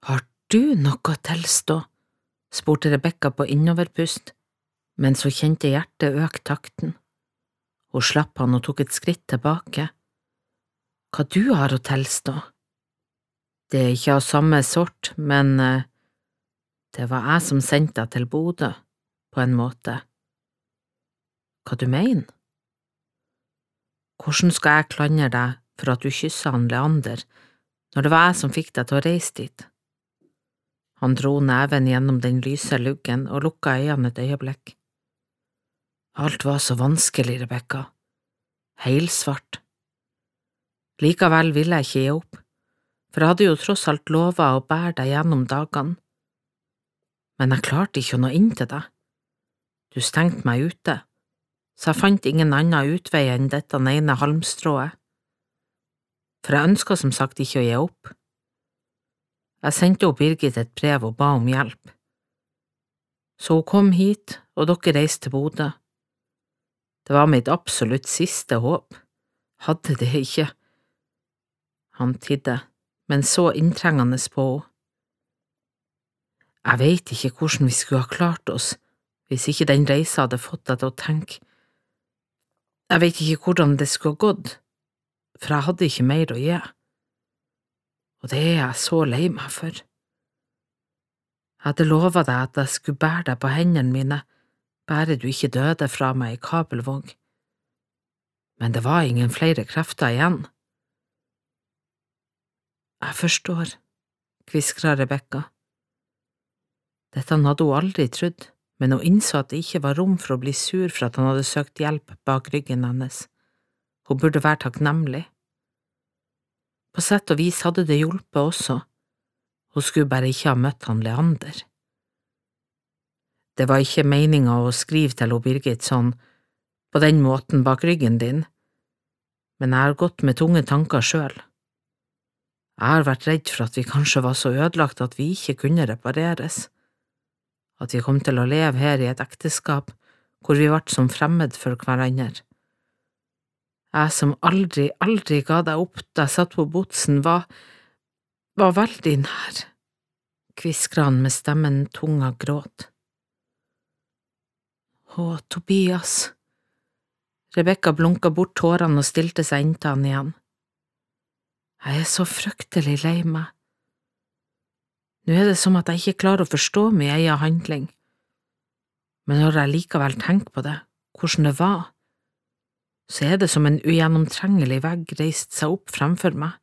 Har du noe å tilstå? Spurte Rebekka på innoverpust, men så kjente hjertet øke takten. Hun slapp han og tok et skritt tilbake. Hva du har å tilstå? Det er ikke av samme sort, men det var jeg som sendte deg til Bodø, på en måte. Hva du mener? Hvordan skal jeg klandre deg for at du kysset han Leander, når det var jeg som fikk deg til å reise dit? Han dro neven gjennom den lyse luggen og lukka øynene et øyeblikk. Alt var så vanskelig, Rebekka. Heilsvart. Likevel ville jeg ikke gi opp, for jeg hadde jo tross alt lovet å bære deg gjennom dagene. Men jeg klarte ikke å nå inn til deg. Du stengte meg ute, så jeg fant ingen annen utvei enn dette ene halmstrået. For jeg ønsket som sagt ikke å gi opp. Jeg sendte opp Birgit et brev og ba om hjelp. Så hun kom hit, og dere reiste til Bodø. Det var mitt absolutt siste håp. Hadde det ikke. Han tidde, men så inntrengende på henne. Jeg vet ikke hvordan vi skulle ha klart oss, hvis ikke den reisa hadde fått deg til å tenke. Jeg vet ikke hvordan det skulle ha gått, for jeg hadde ikke mer å gi. Og det er jeg så lei meg for. Jeg hadde lovet deg at jeg skulle bære deg på hendene mine, bare du ikke døde fra meg i Kabelvåg. Men det var ingen flere krefter igjen. Jeg forstår, kviskret Rebekka. Dette hadde hun aldri trodd, men hun innså at det ikke var rom for å bli sur for at han hadde søkt hjelp bak ryggen hennes. Hun burde være takknemlig. På sett og vis hadde det hjulpet også. Hun skulle bare ikke ha møtt han Leander. Det var ikke meningen å skrive til Birgit sånn, på den måten bak ryggen din, men jeg har gått med tunge tanker selv. Jeg har vært redd for at vi kanskje var så ødelagt at vi ikke kunne repareres, at vi kom til å leve her i et ekteskap hvor vi ble som fremmed for hverandre. Jeg som aldri ga deg opp da jeg satt på botsen, var veldig nær, kviskret han med stemmen tung av gråt. Å, Tobias. Rebekka blunket bort tårene og stilte seg inntil han igjen. Jeg er så fryktelig lei meg. Nå er det som at jeg ikke klarer å forstå min egen handling, men når jeg likevel tenker på det, hvordan det var, så er det som en ugjennomtrengelig vegg reist seg opp fremfor meg.